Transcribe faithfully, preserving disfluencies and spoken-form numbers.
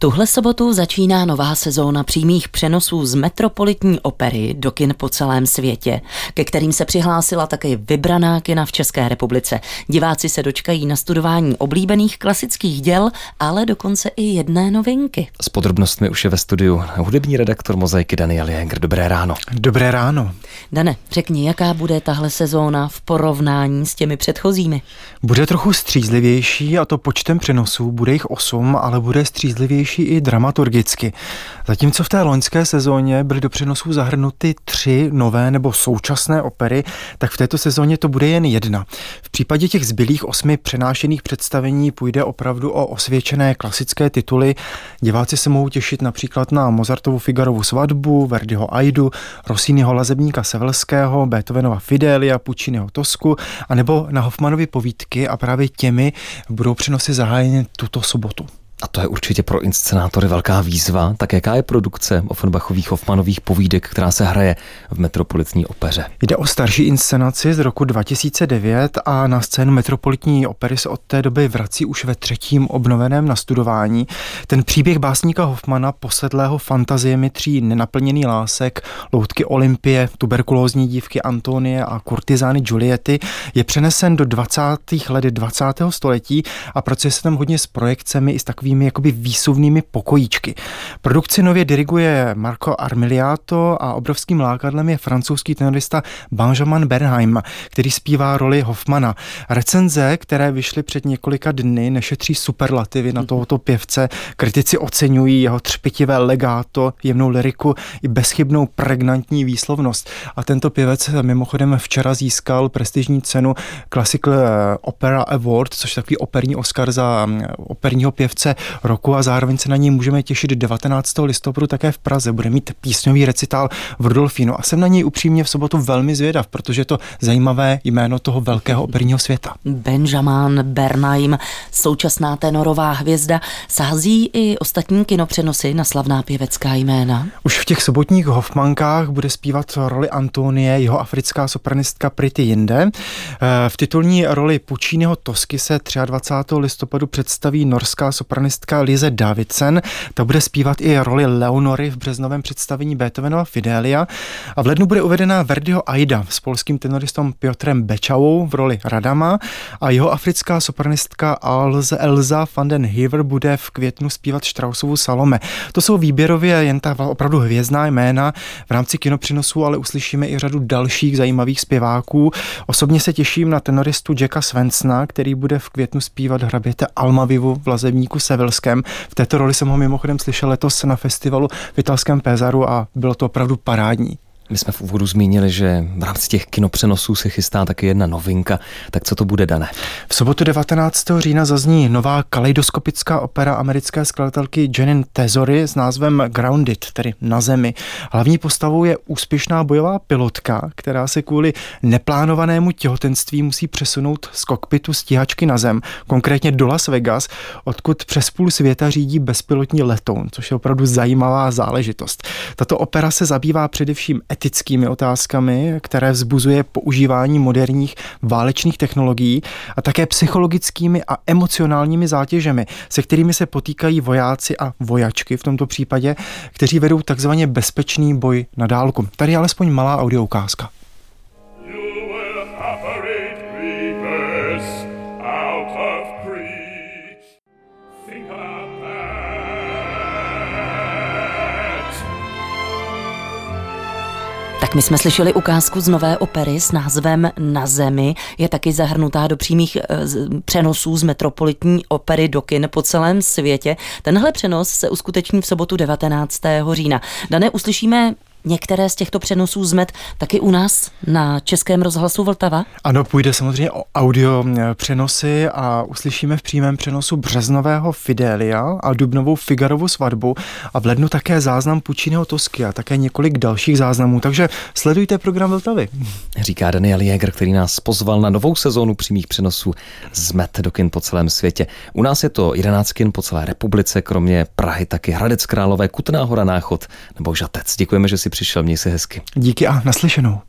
Tuhle sobotu začíná nová sezóna přímých přenosů z Metropolitní opery do kin po celém světě, ke kterým se přihlásila také vybraná kina v České republice. Diváci se dočkají na studování oblíbených klasických děl, ale dokonce i jedné novinky. S podrobnostmi už je ve studiu hudební redaktor Mozaiky Daniel Jäger. Dobré ráno. Dobré ráno. Dane, řekni, jaká bude tahle sezóna v porovnání s těmi předchozími? Bude trochu střízlivější, a to počtem přenosů, bude jich osm, ale bude střízlivější i dramaturgicky. Zatímco v té loňské sezóně byly do přenosů zahrnuty tři nové nebo současné opery, tak v této sezóně to bude jen jedna. V případě těch zbylých osmi přenášených představení půjde opravdu o osvědčené klasické tituly. Diváci se mohou těšit například na Mozartovu Figarovu svatbu, Verdiho Aidu, Rossiniho Lazebníka Sevelského, Beethovenova Fidelia, Pucciniho Tosku, anebo na Hoffmanovy povídky, a právě těmi budou přenosy zahájeny tuto sobotu. A to je určitě pro inscenátory velká výzva. Tak jaká je produkce Offenbachových Hoffmanových povídek, která se hraje v Metropolitní opeře? Jde o starší inscenaci z roku dva tisíce devět a na scénu Metropolitní opery se od té doby vrací už ve třetím obnoveném nastudování. Ten příběh básníka Hoffmana, posedlého fantaziemi tří nenaplněný lásek, loutky Olympie, tuberkulózní dívky Antonie a kurtizány Juliety, je přenesen do dvacátých let dvacátého století a pracuje se tam hodně s projekcemi i s takovými jakoby výsuvnými pokojíčky. Produkci nově diriguje Marco Armiliato a obrovským lákadlem je francouzský tenorista Benjamin Bernheim, který zpívá roli Hoffmana. Recenze, které vyšly před několika dny, nešetří superlativy na tohoto pěvce. Kritici oceňují jeho třpitivé legato, jemnou lyriku i bezchybnou pregnantní výslovnost. A tento pěvec mimochodem včera získal prestižní cenu Classical Opera Award, což je takový operní Oscar za operního pěvce roku, a zároveň se na něj můžeme těšit devatenáctého listopadu také v Praze. Bude mít písňový recitál v Rudolfínu a jsem na něj upřímně v sobotu velmi zvědav, protože je to zajímavé jméno toho velkého operního světa. Benjamin Bernheim, současná tenorová hvězda, sází i ostatní kinopřenosy na slavná pěvecká jmena. Už v těch sobotních Hoffmankách bude zpívat roli Antonie jeho africká sopranistka Priti Jinde. V titulní roli Pucciniho Tosky se dvacátého třetího listopadu představí norská sopranistka Lise Davidsen. Ta bude zpívat i roli Leonory v březnovém představení Beethovenova Fidelia. A v lednu bude uvedena Verdiho Aida s polským tenoristou Piotrem Bečavou v roli Radama a jeho africká sopranistka Elza van den Heever bude v květnu zpívat Straussovu Salome. To jsou výběrově jen ta opravdu hvězdná jména. V rámci kinopřenosů ale uslyšíme i řadu dalších zajímavých zpěváků. Osobně se těším na tenoristu Jacka Svensona, který bude v květnu zpívat hraběte Almavivu v Lazebníku Sevelském. V této roli jsem ho mimochodem slyšel letos na festivalu v italském Pézaru a bylo to opravdu parádní. My jsme v úvodu zmínili, že v rámci těch kinopřenosů se chystá taky jedna novinka. Tak co to bude, Dané? V sobotu devatenáctého října zazní nová kaleidoskopická opera americké skladatelky Jeanine Tesory s názvem Grounded, tedy Na zemi. Hlavní postavou je úspěšná bojová pilotka, která se kvůli neplánovanému těhotenství musí přesunout z kokpitu stíhačky na zem, konkrétně do Las Vegas, odkud přes půl světa řídí bezpilotní letoun, což je opravdu zajímavá záležitost. Tato opera se zabývá především etickými otázkami, které vzbuzuje používání moderních válečných technologií, a také psychologickými a emocionálními zátěžemi, se kterými se potýkají vojáci a vojačky v tomto případě, kteří vedou takzvaně bezpečný boj na dálku. Tady je alespoň malá audioukázka. Tak my jsme slyšeli ukázku z nové opery s názvem Na zemi. Je taky zahrnutá do přímých e, z, přenosů z Metropolitní opery do kin po celém světě. Tenhle přenos se uskuteční v sobotu devatenáctého října. Dané, uslyšíme některé z těchto přenosů z Met taky u nás na Českém rozhlasu Vltava? Ano, půjde samozřejmě o audio přenosy a uslyšíme v přímém přenosu březnového Fidelia a dubnovou Figarovu svatbu a v lednu také záznam Pucciniho Tosky a také několik dalších záznamů, takže sledujte program Vltavy. Říká Daniel Jäger, který nás pozval na novou sezónu přímých přenosů z Met do kin po celém světě. U nás je to jedenáct kin po celé republice, kromě Prahy taky Hradec Králové, Kutná Hora, Náchod nebo Žatec. Děkujeme, že jsi přišel, měj se hezky. Díky a naslyšenou.